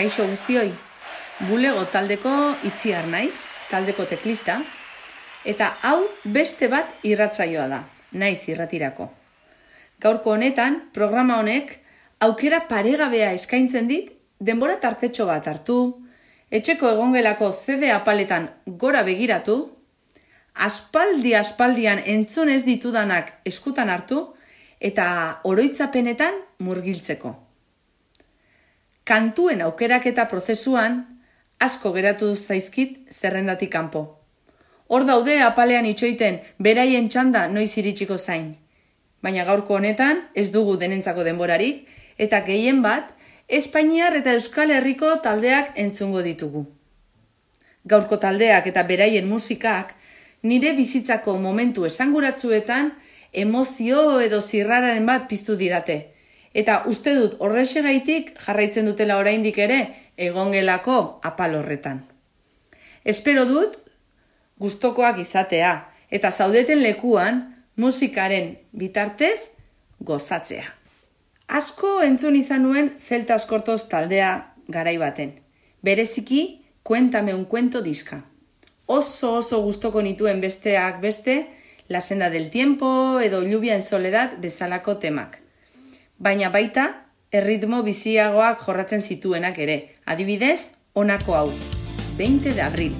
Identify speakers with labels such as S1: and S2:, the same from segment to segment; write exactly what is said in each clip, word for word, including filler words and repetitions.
S1: Kaixo guztioi, bulego taldeko Itziar naiz, taldeko teklista, eta hau beste bat irratsaioa da, naiz irratirako. Gaurko honetan, programa honek aukera paregabea eskaintzen dit, denbora tartetxo bat hartu, etxeko egongelako C D apaletan gora begiratu, aspaldi-aspaldian entzun ez ditudanak eskutan hartu, eta oroitzapenetan murgiltzeko. Kantuen aukeraketa prozesuan asko geratu zaizkit zerrendatik kanpo. Hor daude apalean itxoiten beraien txanda noiz iritsiko zain. Baina gaurko honetan ez dugu denentzako denborarik eta gehien bat Espainiar eta Euskal Herriko taldeak entzungo ditugu. Gaurko taldeak eta beraien musikak nire bizitzako momentu esanguratsuetan emozio edo zirrararen bat piztu didate. Eta uste dut horrexegaitik jarraitzen dutela oraindik ere egongelako apal horretan. Espero dut gustokoak izatea eta zaudeten lekuan musikaren bitartez gozatzea. Asko entzun izan nuen Celtas Cortos taldea garai baten. Bereziki Cuéntame un cuento diska. Oso oso gustoko nituen besteak beste La senda del tiempo edo Lluvia en soledad bezalako temak. Baina baita, erritmo biziagoak jorratzen zituenak ere. Adibidez, honako hau, veinte de abril.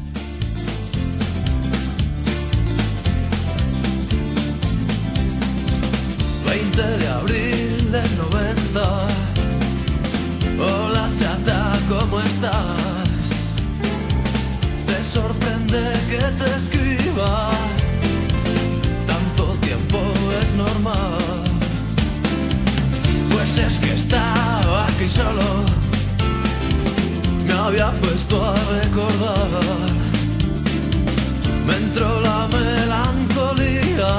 S2: veinte de abril del noventa. Hola chata, ¿cómo estás? Te sorprende que te escriba. Tanto tiempo es normal. Pues es que estaba aquí solo, me había puesto a recordar. Me entró la melancolía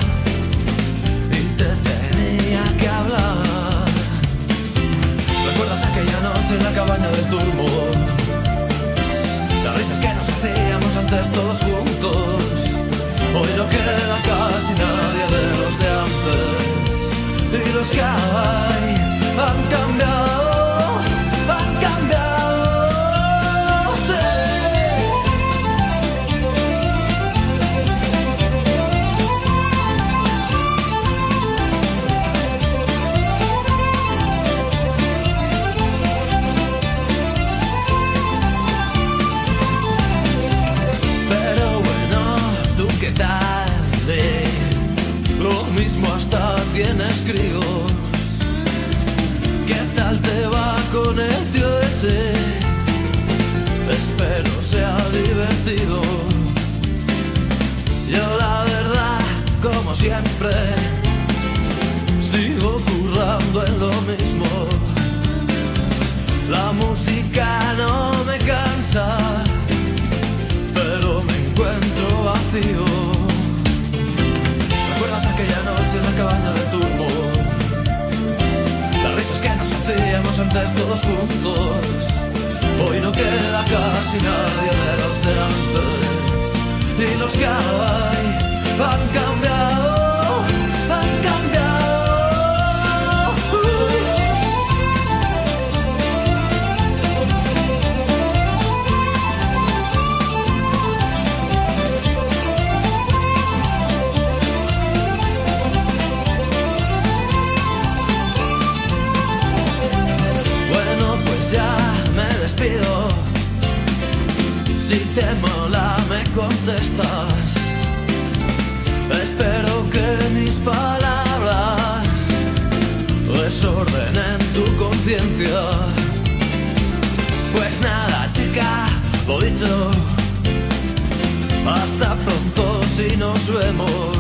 S2: y te tenía que hablar. ¿Recuerdas aquella noche en la cabaña del turbo? Las risas que nos hacíamos antes todos juntos. Hoy no queda casi nadie de los de antes. Y los que hay han cambiado, han cambiado, sí. Pero bueno, ¿tú qué tal? ¿Eh? Lo mismo hasta tienes críos. ¿Qué tal te va con el tío ese? Espero sea divertido. Yo la verdad, como siempre, sigo currando en lo mismo. La música no me cansa, pero me encuentro vacío. ¿Recuerdas aquella noche en la cabaña del turbo? Las risas que nos hacíamos antes todos juntos. Hoy no queda casi nadie de los de antes. Y los que hay han cambiado, han cambiado. Si te mola me contestas. Espero que mis palabras desordenen tu conciencia. Pues nada chica, lo dicho, hasta pronto si nos vemos.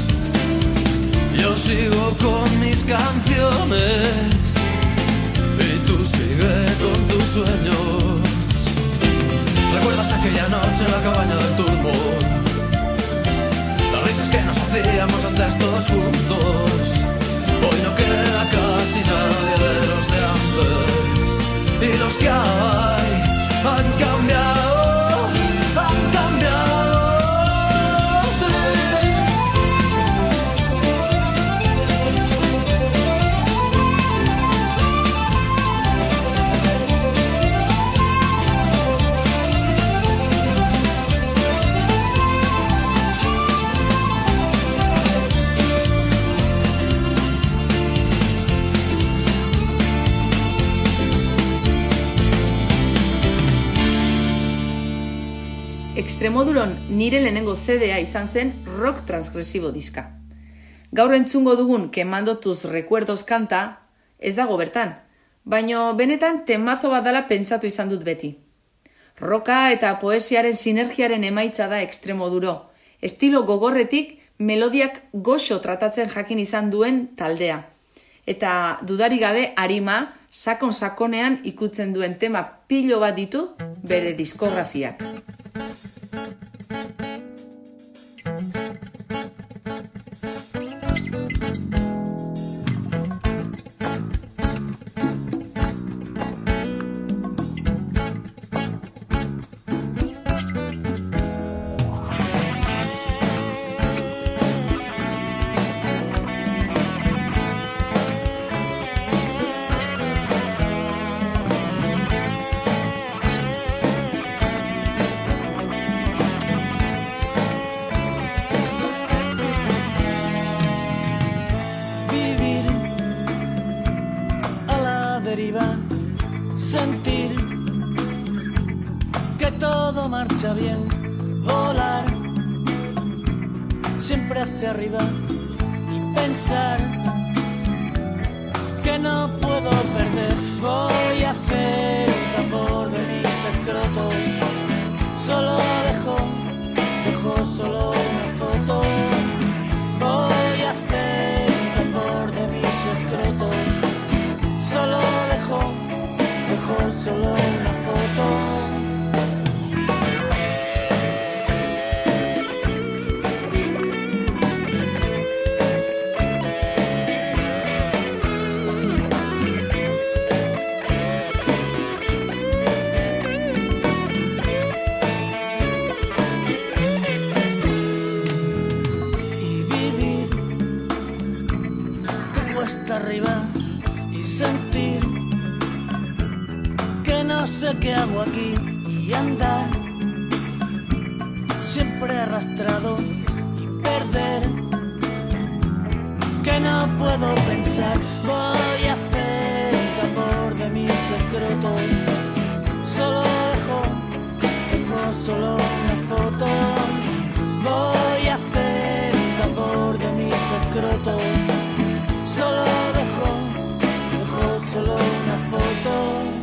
S2: Yo sigo con mis canciones y tú sigue con tus sueños. ¿Recuerdas aquella noche en la cabaña del turbo? Las risas que nos hacíamos antes todos juntos. Hoy no queda casi nadie de los de antes. Y los que hay han cambiado, han cambiado. Sí.
S1: Extremoduron nire lehenengo C D A izan zen rock transgresibo diska. Gaur entzungo dugun Quemando tus recuerdos kanta ez dago bertan, baino benetan temazo bat dela pentsatu izan dut beti. Roka eta poesiaren sinergiaren emaitza da Extremoduro, estilo gogorretik melodiak goxo tratatzen jakin izan duen taldea. Eta dudarik gabe arima, sakon-sakonean ikutzen duen tema pilo bat ditu bere diskografiak.
S3: Sentir que todo marcha bien, volar siempre hacia arriba y pensar que no puedo perder. Voy a hacer un tambor de mis escrotos, solo dejo, dejo solo una foto. Voy a hacer un tambor de mis escrotos, solo dejo, dejo solo una foto. Y vivir que cuesta arriba y sentir que no sé qué hago aquí y andar siempre arrastrado y perder, que no puedo pensar. Voy a hacer un tambor de mis escrotos, solo dejo, dejo solo una foto. Voy a hacer un tambor de mis escrotos, solo dejo, dejo solo una foto.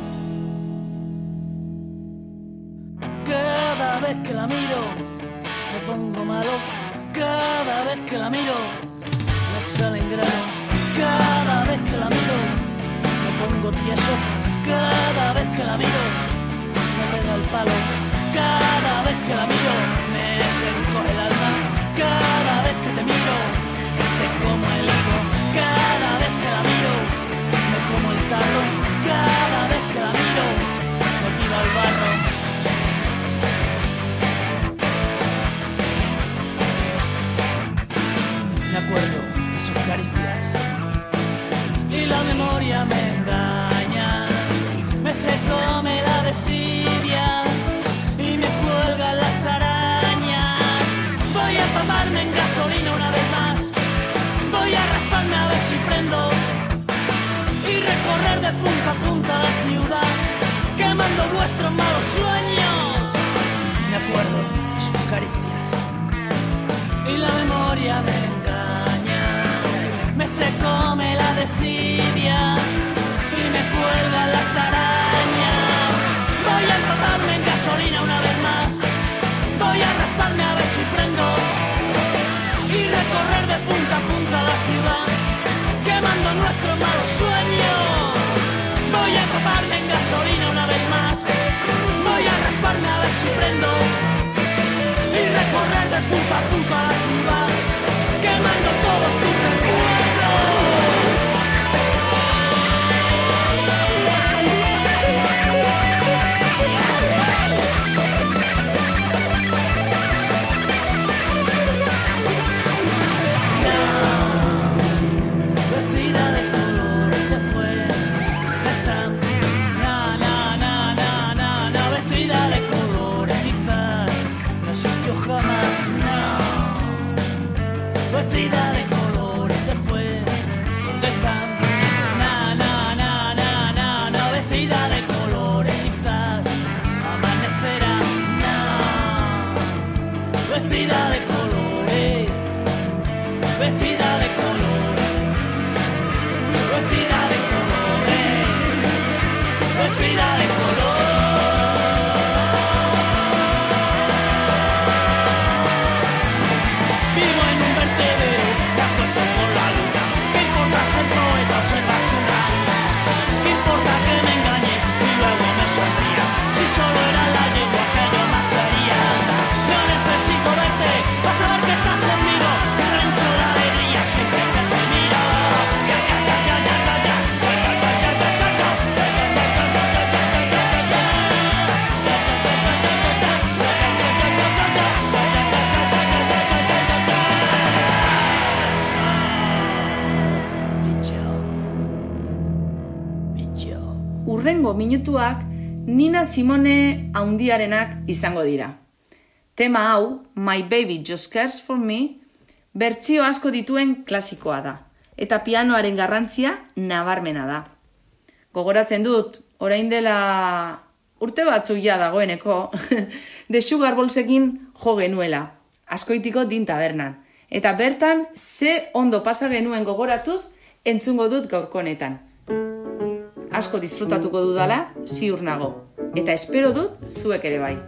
S3: Cada vez que la miro me pongo malo, cada vez que la miro me salen granos, cada vez que la miro me pongo tieso, cada vez que la miro me pega el palo, cada vez que la miro me se encoge el alma, cada vez que te miro te como el higo, cada vez que la miro me como el tarro, cada vez que la miro me tiro al barro. Me acuerdo de sus caricias y la memoria me engaña, me seco, me la desidia y me cuelgan las arañas. Voy a empaparme en gasolina una vez más, voy a rasparme a ver si prendo y recorrer de punta a punta la ciudad, quemando vuestros malos sueños. Me acuerdo de sus caricias y la memoria me engaña, me seco, me la desidia y me cuelgan las arañas. Voy a empaparme en gasolina una vez más, voy a rasparme a ver si prendo y recorrer de punta a punta la ciudad, quemando nuestros malos sueños. Voy a empaparme en gasolina una vez más, voy a rasparme a ver si prendo y recorrer de punta a punta la ciudad, quemando todos tus recuerdos. Vestida de color se fue, están, na, na, na, na, na, na, vestida de colores quizás no existió jamás, no.
S1: urrengo minutuak Nina Simone haundiarenak izango dira. Tema hau, My Baby Just Cares For Me, bertsio asko dituen klasikoa da, eta pianoaren garrantzia nabarmena da. Gogoratzen dut, orain dela urte batzuk ja dagoeneko, The Sugar Boysekin jo genuela, Azkoitiko Din Tabernan, eta bertan ze ondo pasa genuen gogoratuz entzungo dut gaurko honetan. Asko disfrutatuko dudala, ziur nago, eta espero dut zuek ere bai.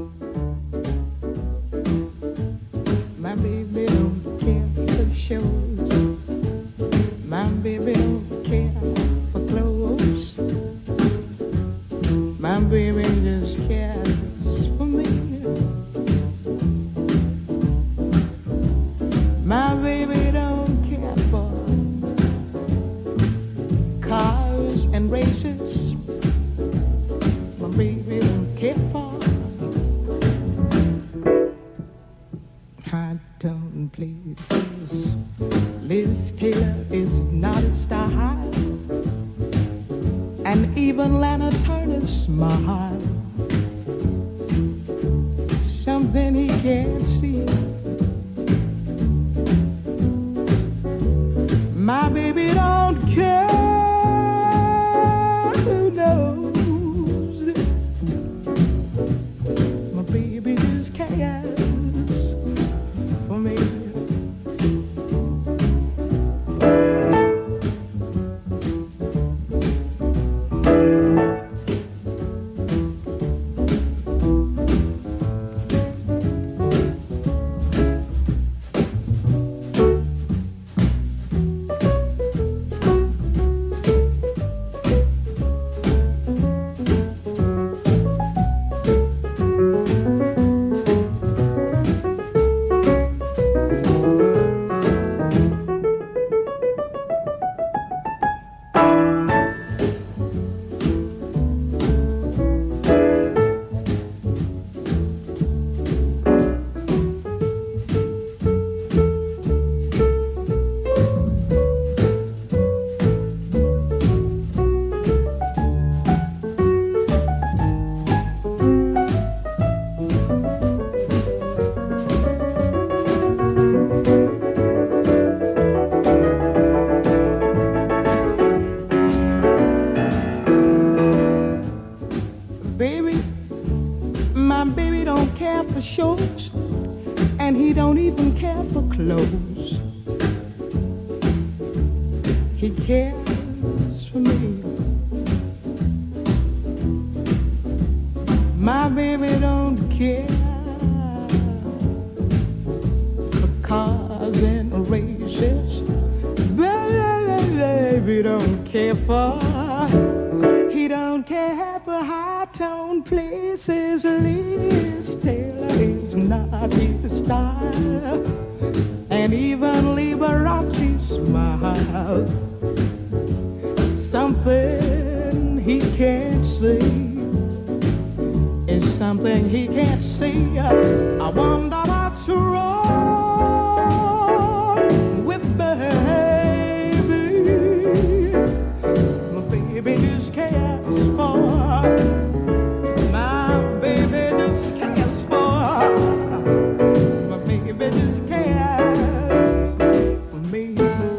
S4: My baby don't care for shows. My baby don't care for clothes. My baby just cares for me. My baby don't care for cars and races. My baby don't care for high-tone places. Liz Taylor is not a star, and even Lana Turner's smile, something he can't see. My baby don't care who knows. My baby just cares for me. Shows, and he don't even care for clothes. He cares for me. My baby don't care for cars and races. Baby don't care for. He don't care for high-tone places. Liz Taylor is not his style, and even Liberace smile, something he can't see is something he can't see. I wonder what's wrong with baby. My baby just cares for. My baby just cares for. My baby just cares for me.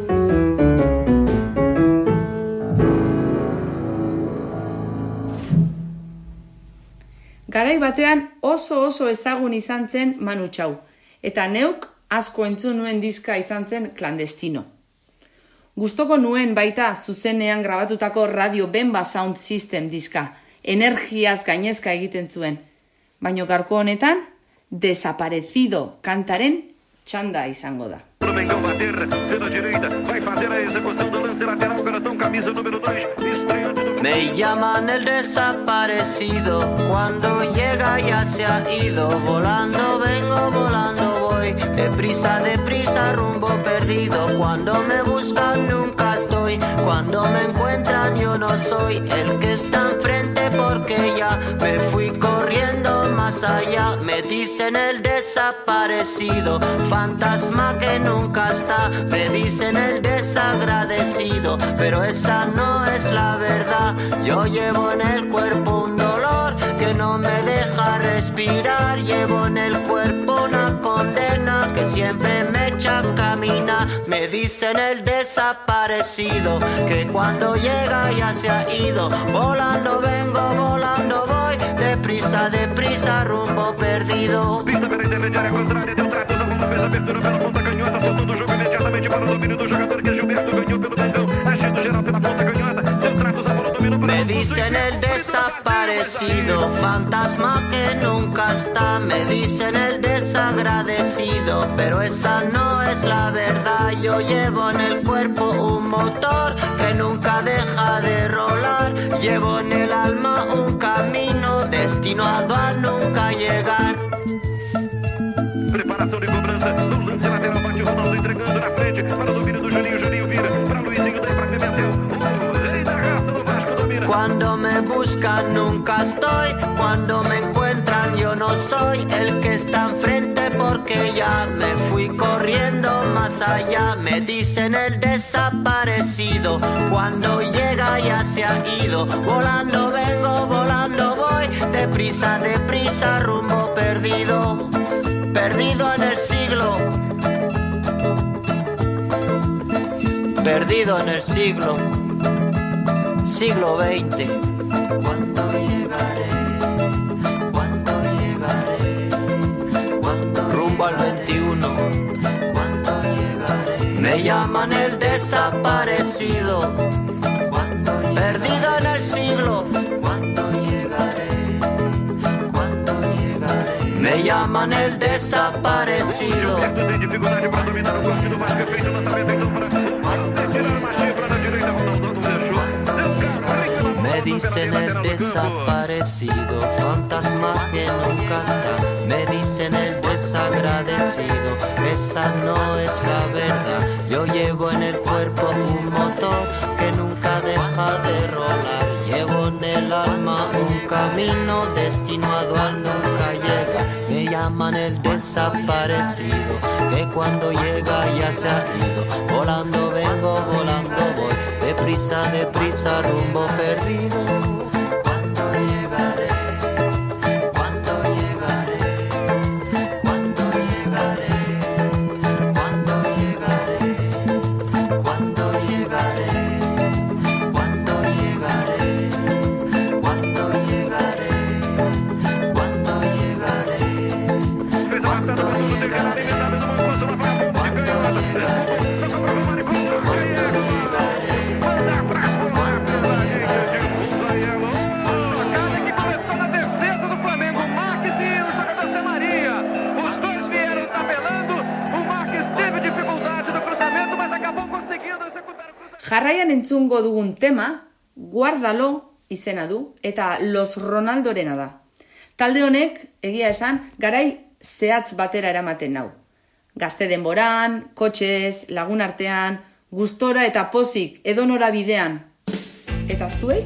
S1: Garai batean oso oso ezagun izan zen Manu Chao, eta neuk asko entzun nuen diska izan zen Clandestino. Gustoko nuen baita zuzenean grabatutako Radio Bemba Sound System diska, energiaz gainezka egiten zuen, baino gaurko honetan Desaparecido kantaren txanda izango da.
S5: Me llaman el desaparecido, cuando llega ya se ha ido. Volando vengo, volando voy, deprisa, deprisa, rumbo perdido. Cuando me buscan nunca estoy, cuando me encuentran yo no soy el que está enfrente, porque ya me fui corriendo más más allá. Me dicen el desaparecido, fantasma que nunca está. Me dicen el desagradecido, pero esa no es la verdad. Yo llevo en el cuerpo un dolor que no me deja respirar. Llevo en el cuerpo una condena que siempre me echa a caminar. Me dicen el desaparecido, que cuando llega ya se ha ido. Volando vengo, volando voy, deprisa, deprisa, rumbo perdido.
S6: Vista pela intermediária contrária, deu tratos, a bola fez abertura pela ponta canhota, soltou o jogo imediatamente para o domínio do jogador, que Gilberto ganhou pelo meio, agindo geral pela ponta canhota, deu tratos, a bola dominou para
S5: Me dicen el desaparecido, fantasma que nunca está. Me dicen el desagradecido, pero esa no es la verdad. Yo llevo en el cuerpo un motor que nunca deja de rolar. Llevo en el alma un camino destinado a nunca llegar.
S6: Preparação de cobrança, no lance lateral, bate o Ronaldo entregando na frente, para o domínio do Juninho, Juninho vira, para Luizinho, daí para Pimentel, o rei da raça do Vasco domina.
S5: Cuando me buscan nunca estoy, cuando me encuentran yo no soy el que está enfrente, porque ya me fui corriendo más allá. Me dicen el desaparecido, cuando llega ya se ha ido. Volando vengo, volando voy, deprisa, deprisa, rumbo perdido. Perdido en el siglo, perdido en el siglo, siglo veinte. ¿Cuándo llegaré? ¿Cuándo llegaré? ¿Cuándo rumbo al veintiuno? ¿Cuándo llegaré? Me llaman el desaparecido, perdido en el siglo. ¿Cuándo llegaré? ¿Cuándo llegaré? Me llaman el desaparecido.
S6: Gilberto tem dificuldade para dominar o corte do Vasco, fez o lançamento então para tirar uma chifra na direita, Ronaldo não deixou, deu carrinho na bola.
S5: Me dicen el desaparecido, fantasma que nunca está. Me dicen el desagradecido, esa no es la verdad. Yo llevo en el cuerpo un motor que nunca deja de rolar. Llevo en el alma un camino destinado al nunca llega. Me llaman el desaparecido, que cuando llega ya se ha ido. Volando vengo, volando voy, deprisa, deprisa, rumbo perdido. ¿Cuándo llegaré? ¿Cuándo llegaré? ¿Cuándo llegaré? ¿Cuándo llegaré? ¿Cuándo llegaré? ¿Cuándo llegaré? ¿Cuándo llegaré? ¿Cuándo llegaré? ¿Cuándo llegaré?
S1: Jarraian entzungo dugun tema, Guardalo izena du, eta Los Ronaldorena da. Talde honek, egia esan, garai zehatz batera eramaten nau. Gazte denboran, kotxez, lagun artean, gustora eta pozik edonora bidean. Eta zuei?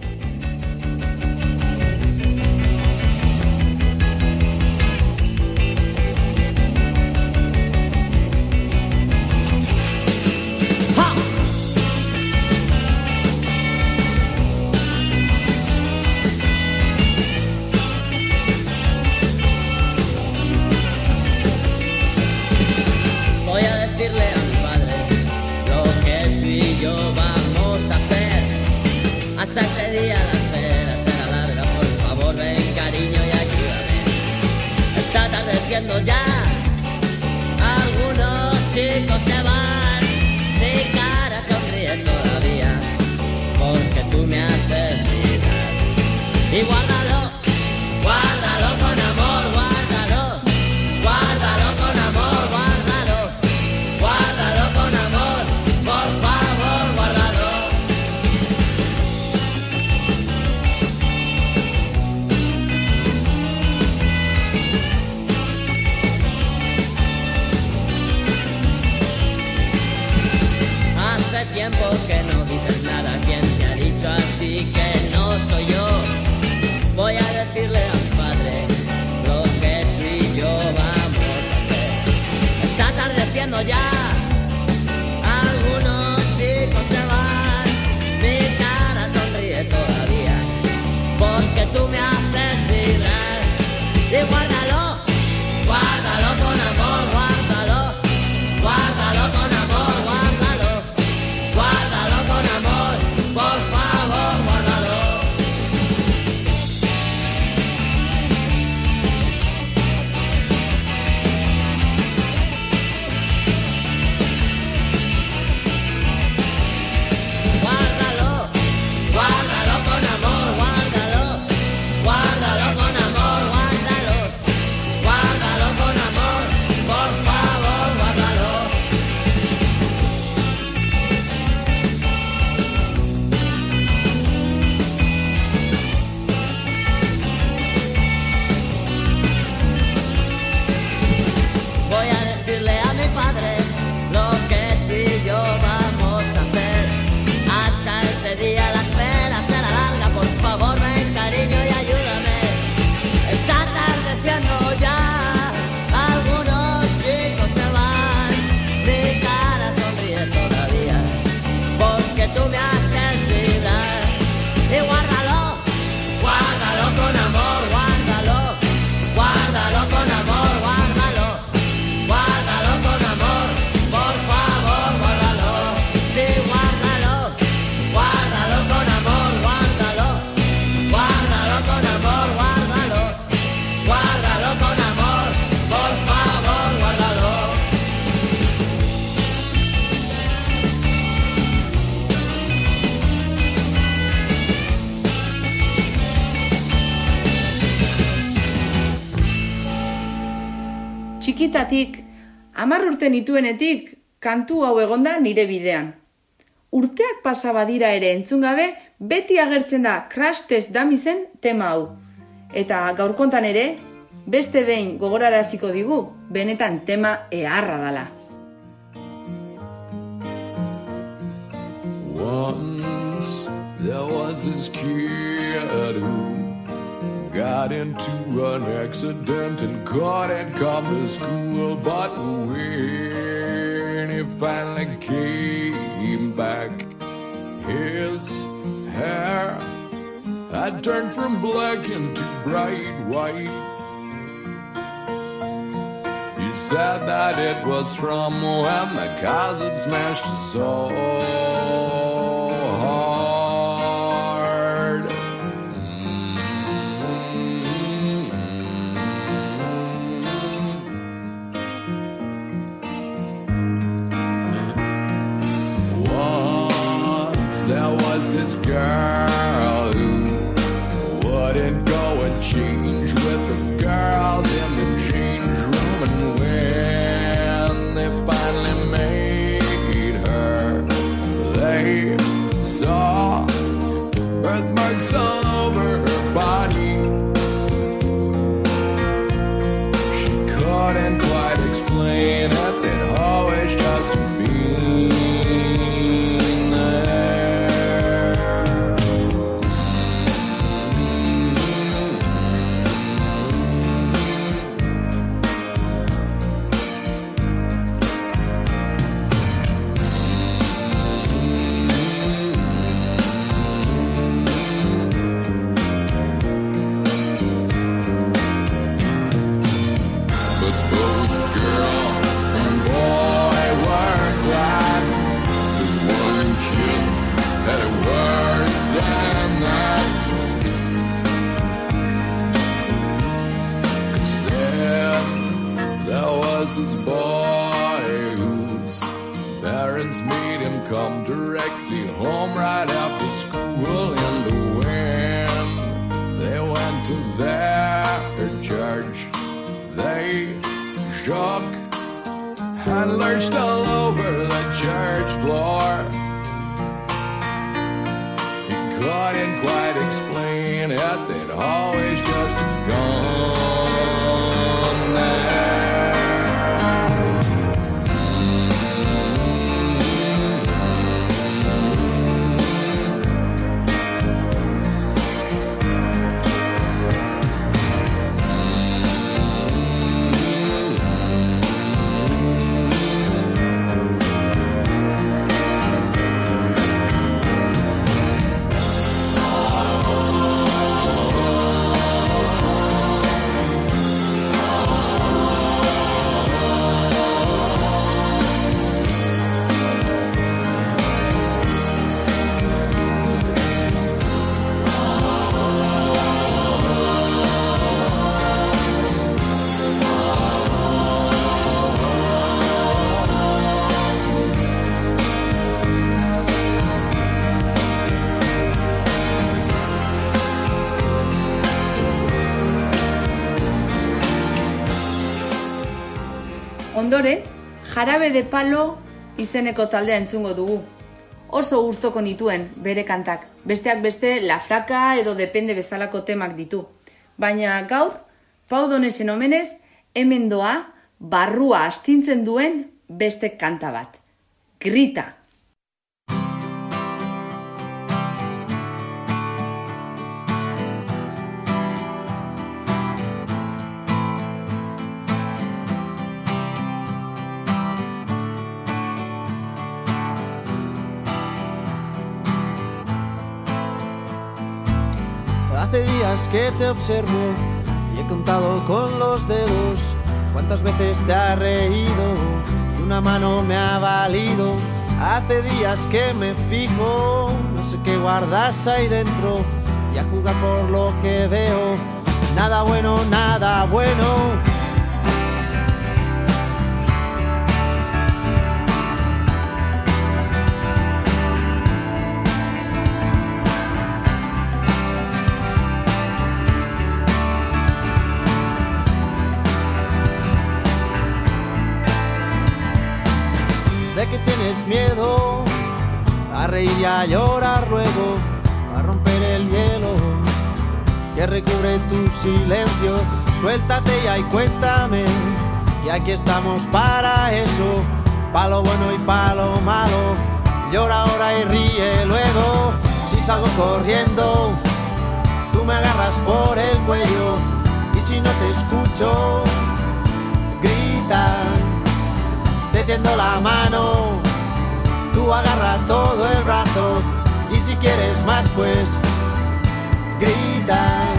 S7: Hasta ese día la espera será larga, por favor ven cariño y ayúdame. Está atardeciendo ya, algunos chicos se van, mi cara sonríe todavía, porque tú me haces mirar. Y guárdalo, guárdalo con amor, guárdalo, guárdalo con amor, guárdalo, guárdalo con amor, por favor, guárdalo. Hace tiempo que no dices nada, ¿quién te ha dicho así que no soy yo? Voy a decirle a mi padre
S1: txikitatik, hamar urte nituenetik, kantu hau egonda nire bidean. Urteak pasa badira ere entzun gabe, beti agertzen da Crash Test Dummiessen tema hau. Eta gaur kontan ere, beste behin gogoraraziko digu, benetan tema eharra dala.
S2: Once there was this kid who got into an accident and couldn't come to school, but when he finally came back, his hair had turned from black into bright white. He said that it was from when the cars had smashed his soul hard. Once there was this girl who wouldn't go and change with the girls in the change room, and when they finally made her, they saw birthmarks all over her body. She couldn't quite explain it, they'd always just been there. But both girl and boy weren't glad, 'cause one kid had it worse than that. 'Cause then there was this boy whose parents made him come directly home right after school, and when they went to their church, they shook and lurched all over the church floor. He couldn't quite explain it, they'd always just gone there.
S1: Ondoren, Jarabe de Palo izeneko taldea entzungo dugu. Oso gustoko nituen bere kantak, besteak beste La Flaca edo Depende bezalako temak ditu. Baina gaur, Pau Donesen omenez, hemen doa barrua astintzen duen beste kanta bat. Grita!
S8: Hace días que te observo y he contado con los dedos cuántas veces te has reído y una mano me ha valido. Hace días que me fijo, no sé qué guardas ahí dentro, y a juzgar por lo que veo, nada bueno, nada bueno. tienes miedo a reír y a llorar luego, a romper el hielo que recubre tu silencio. Suéltate ya y cuéntame, y aquí estamos para eso, pa' lo bueno y pa' lo malo. Llora ahora y ríe luego. Si salgo corriendo, tú me agarras por el cuello, y si no te escucho, grita, te tiendo la mano, tú agarra todo el brazo, y si quieres más pues grita.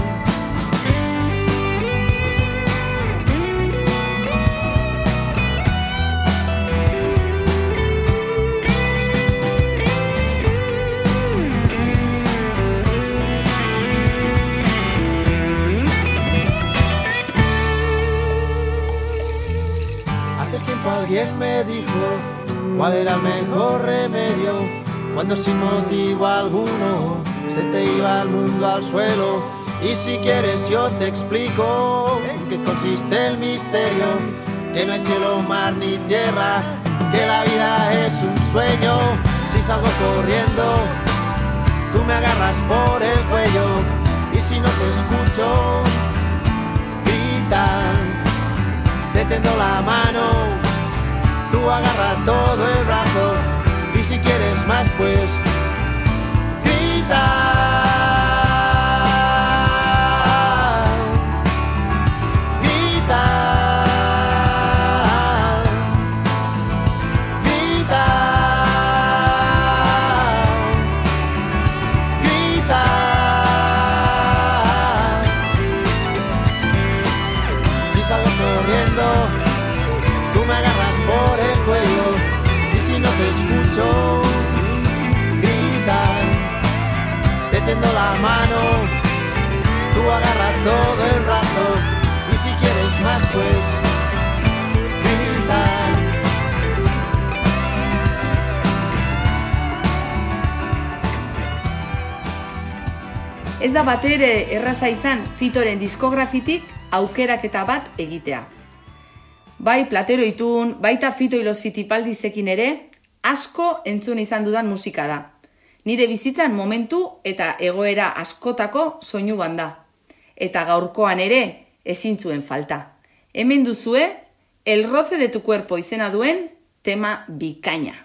S8: Alguien me dijo cuál era el mejor remedio cuando sin motivo alguno se te iba el mundo al suelo. Y si quieres yo te explico en qué consiste el misterio, que no hay cielo, mar ni tierra, que la vida es un sueño. Si salgo corriendo, tú me agarras por el cuello, y si no te escucho, grita, te tiendo la mano, tú agarra todo el brazo, y si quieres más pues grita. Grita. Grita. Grita. Si salgo corriendo, tú me agarras por el cuello, y si no te escucho, grita, te tiendo la mano, tú agarra todo el brazo, y si quieres más pues grita.
S1: Ez da batere erraza izan Fitoren diskografitik aukeraketa bat egitea. Bai Platero itun, baita Fito y los Fitipaldisekin ere, asko entzun izan dudan musika da. Nire bizitzan momentu eta egoera askotako soinu banda. Eta gaurkoan ere ezin zuen falta. Hemen duzue, El roce de tu cuerpo izena duen tema bikaina.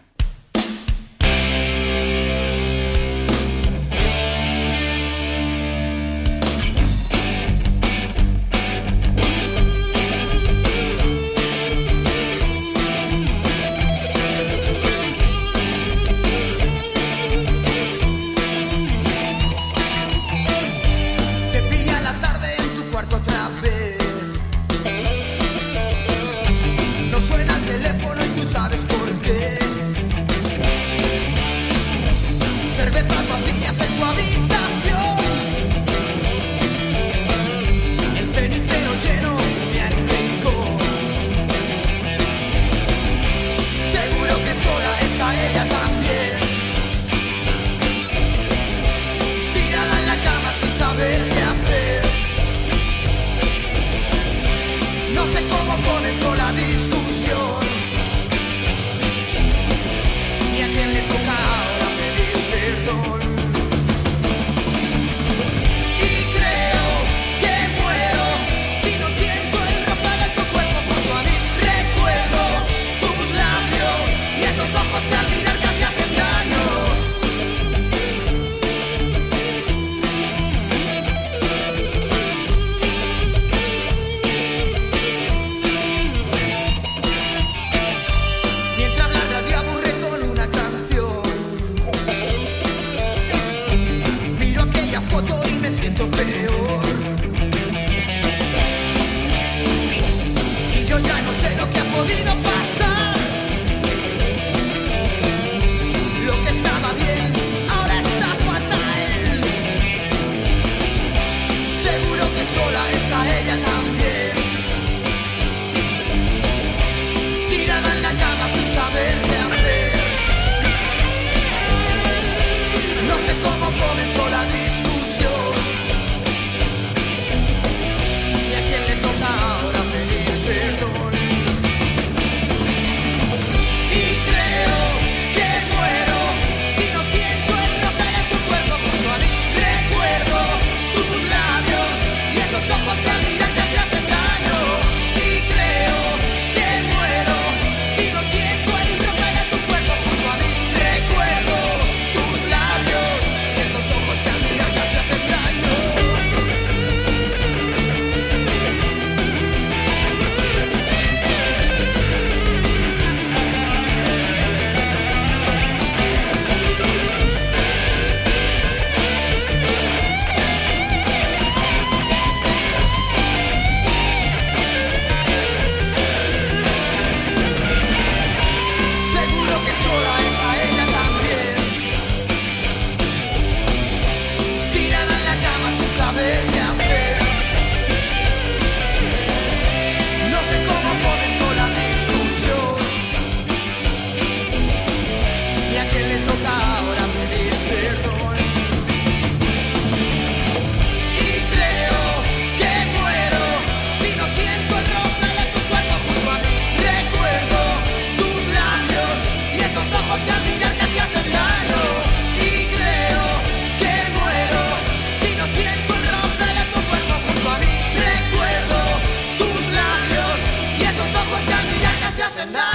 S9: No suena el teléfono y tú sabes por qué. toca ahora pedir perdón. Y creo que muero si no siento el roce de tu cuerpo junto a mí. Recuerdo tus labios y esos ojos que al mirar casi hacen daño. Y creo que muero si no siento el roce de tu cuerpo junto a mí. Recuerdo tus labios y esos ojos que al mirar casi hacen daño.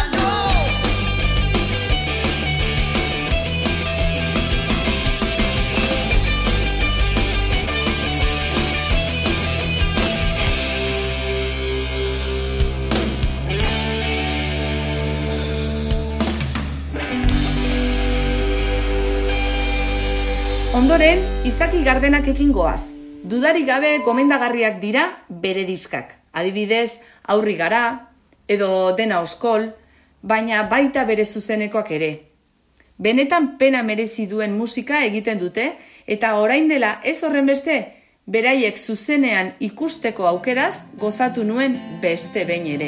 S1: Ondoren, Izaki Gardenakekin goaz. Dudarik gabe gomendagarriak dira bere diskak. Adibidez, Aurri gara, edo Dena oskol, baina baita bere zuzenekoak ere. Benetan pena merezi duen musika egiten dute, eta orain dela ez horrenbeste, beraiek zuzenean ikusteko aukeraz gozatu nuen beste behin ere.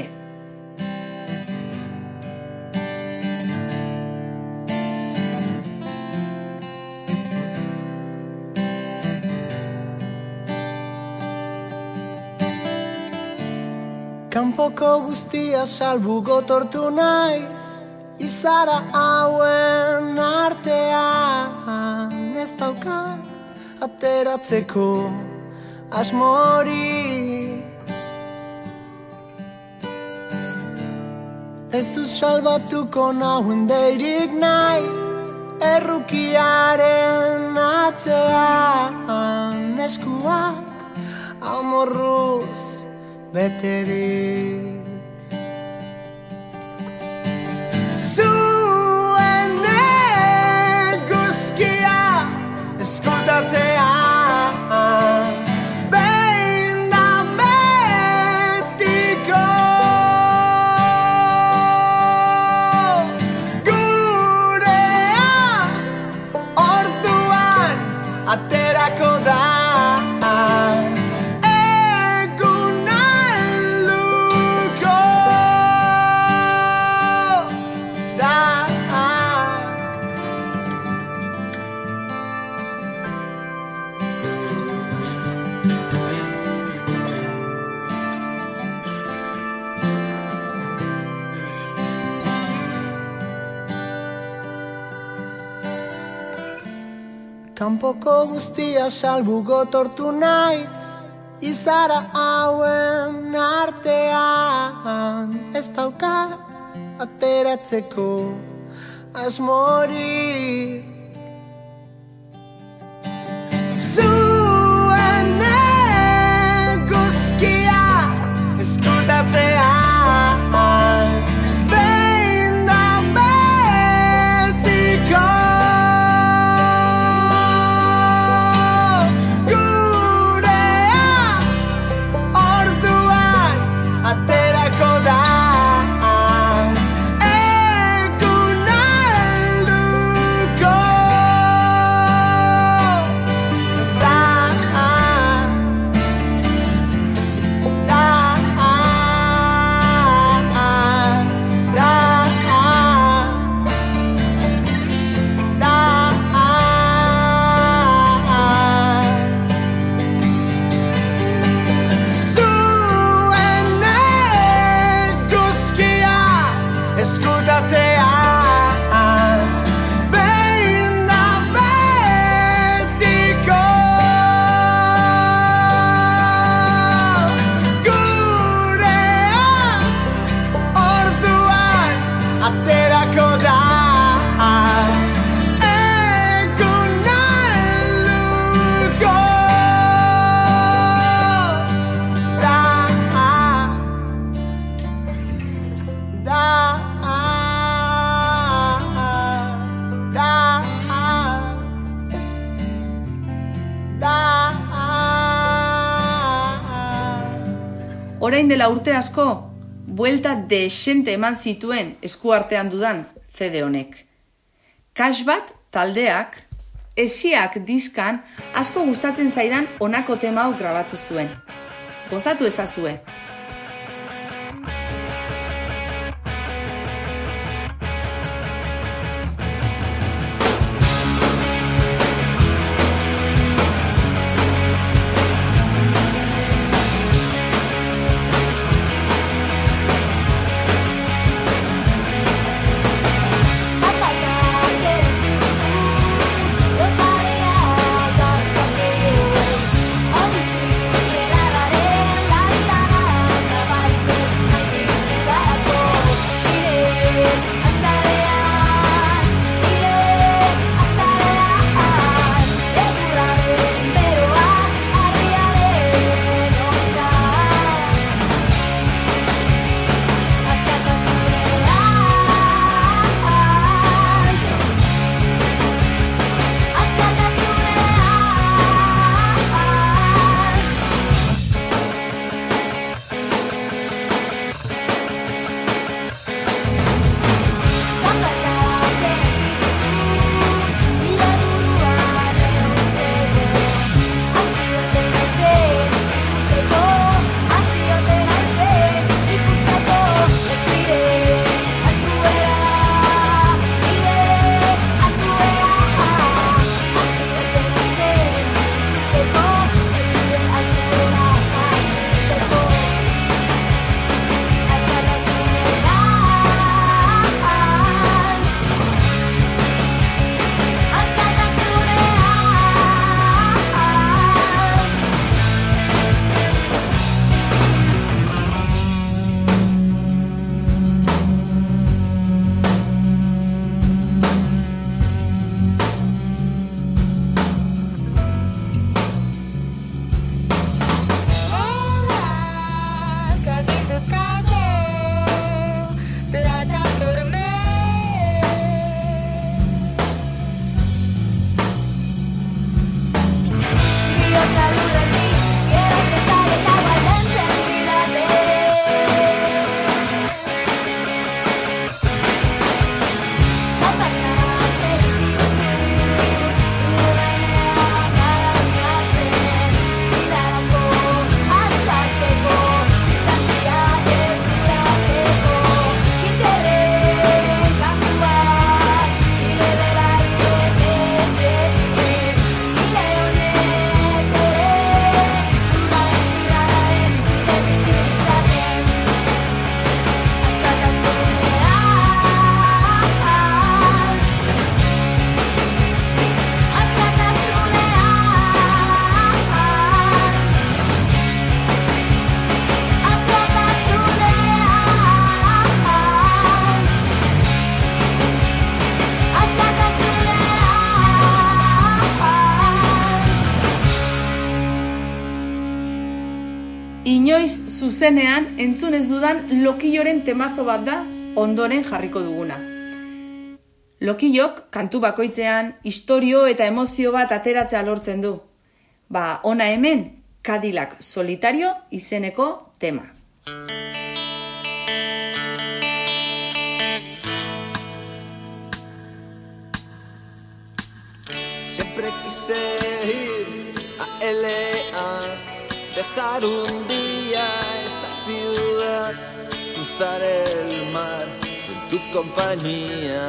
S8: Kanpoko guztia salbu gotortu naiz, izara hauen artean ez daukat ateratzeko asmori. Ez du salbatuko nauen deirik nahi, errukiaren atzean eskuak amorruz beterik. Zuen eguzkia eskutatzea behin da betiko. Gurea orduan aterako da. Kanpoko guztia salbu gotortu naiz, izara hauen artean ez daukat ateratzeko asmori. Zuen eguzkia eskutatzea behin da betiko. Aterako da egun alduko da, da,
S1: Orain dela urte asko, buelta desente eman zituen eskuartean dudan C D honek. Cash bat taldeak, esiak diskan asko gustatzen zaidan honako tema hau grabatu zuen. Gozatu ezazue. inoiz zuzenean entzun ez dudan Lokilloren temazo bat da ondoren jarriko duguna. Lokillok kantu bakoitzean istorio eta emozio bat ateratzea lortzen du. Ba, ona hemen Cadillac Solitario izeneko tema.
S8: Siempre quise ir a L A, dejar un día esta ciudad, cruzar el mar en tu compañía.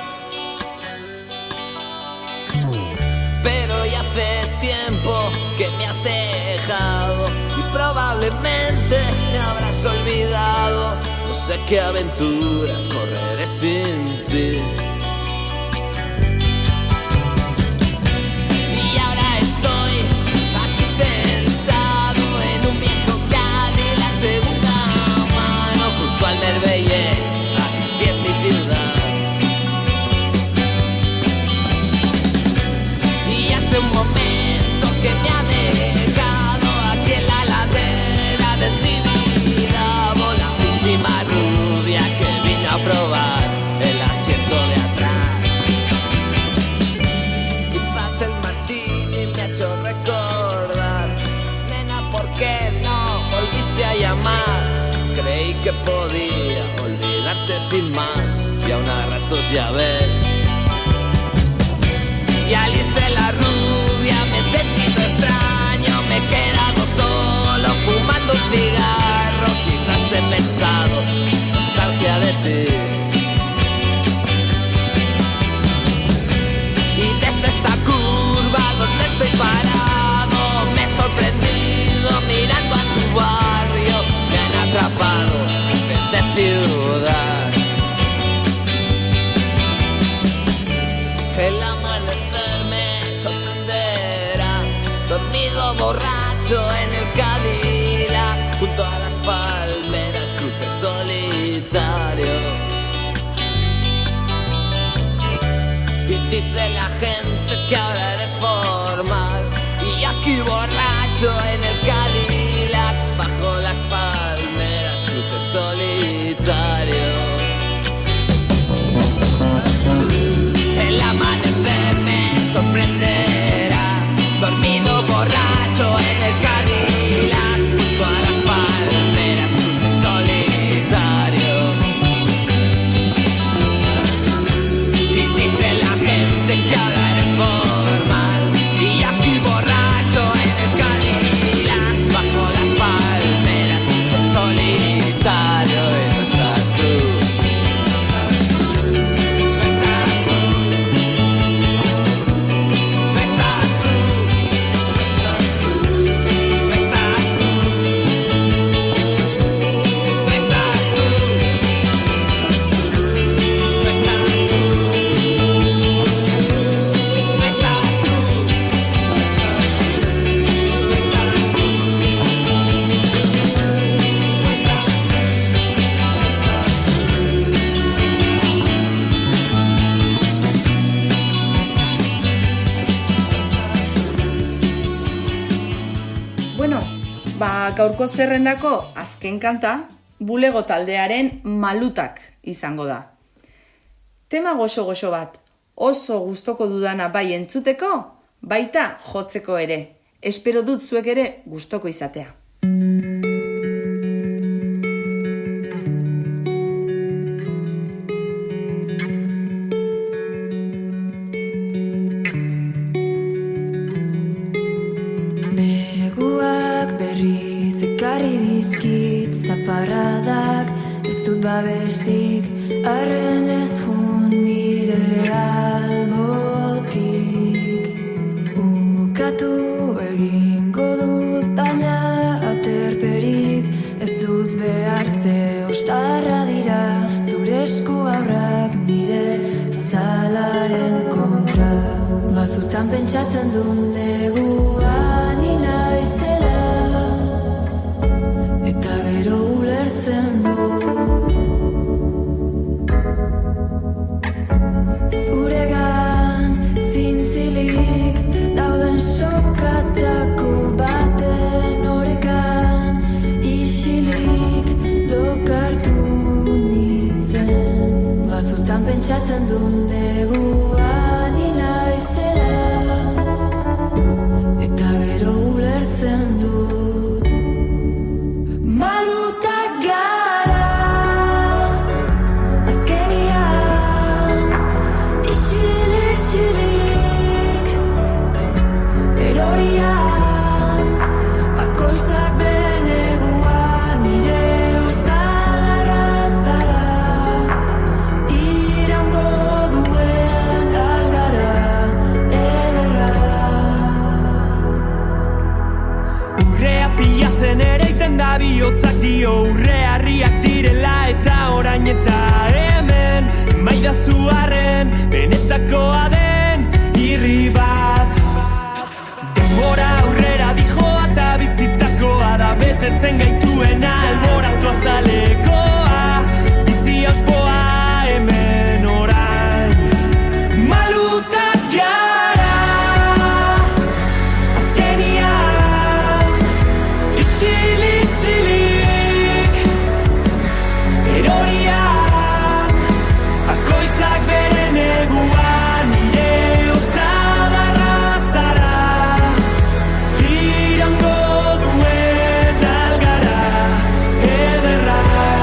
S8: Pero ya hace tiempo que me has dejado y probablemente me habrás olvidado. No sé qué aventuras correré sin ti.
S2: Probar el asiento de atrás.
S8: Quizás el martini me ha hecho recordar, nena, ¿por qué no volviste a llamar?
S2: Creí que podía olvidarte sin más y aún a ratos ya ves.
S8: Y Alice la rubia me he sentido extraño, me he quedado solo fumando un cigarro.
S2: Quizás he pensado nostalgia de ti.
S8: Y desde esta curva donde estoy parado me he sorprendido mirando a tu barrio.
S2: Me han atrapado desde ciudad.
S8: El amanecer me sorprenderá, dormido borracho en el Cadillac, junto a las palmeras cruce solitario. Y dice la gente que ahora eres formal, y aquí borracho en el Cadillac, bajo las palmeras cruce solitario. El amanecer me sorprenderá, dormido borracho en el Cadillac, junto a las palmeras cruce solitario. Y dice la gente que ahora eres formal, y aquí borracho en el Cadillac, bajo las palmeras cruce solitario. Y no estás tú.
S1: Gaurko zerrendako azken kanta Bulego taldearen Malutak izango da. Tema goxo-goxo bat, oso gustoko dudana bai entzuteko, baita jotzeko ere. Espero dut zuek ere gustoko izatea.
S10: Zaparadak ez dut babesik, arren ez jun nire albotik. Ukatu egingo dut baina aterperik, ez dut behar ze ostarra dira, zure esku aurrak nire zalaren kontra. Batzutan pentsatzen du neguan inaizela, eta gero ulertzen dut zuregan zintzilik dauden sokatako baten orekan ulertzen du negua ni naizela, eta gero ulertzen dut malutak gara azkenian, isil-isilik erorian, bakoitzak bere negua nire uztalarra zara, iraungo duen algara ederra.
S3: Urrea pilatzen ere iten da bihotzak dio, urre harriak direla eta orain eta hemen maidazu arren benetakoa den irri bat. Denbora aurrera dijoa eta bizitakoa da, betetzen gaituena alboratu azalekoa, bizi auspoa hemen orain. Malutak gara azkenian, isil-isilik erorian, bakoitzak bere neguan, nire ostadarra zara, iraungo duen algara ederra.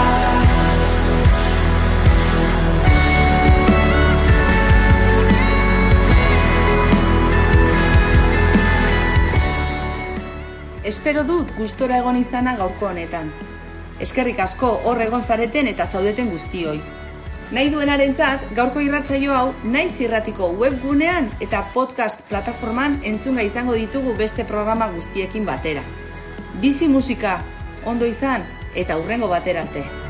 S1: Espero dut gustora egon izana gaurko honetan. Eskerrik asko hor egon zareten eta zaudeten guztioi. Nahi duenarentzat, gaurko irratsaio hau Naiz Irratiko webgunean eta podcast plataforman entzunga izango ditugu beste programa guztiekin batera. Bizi musika, ondo izan eta hurrengo batera arte.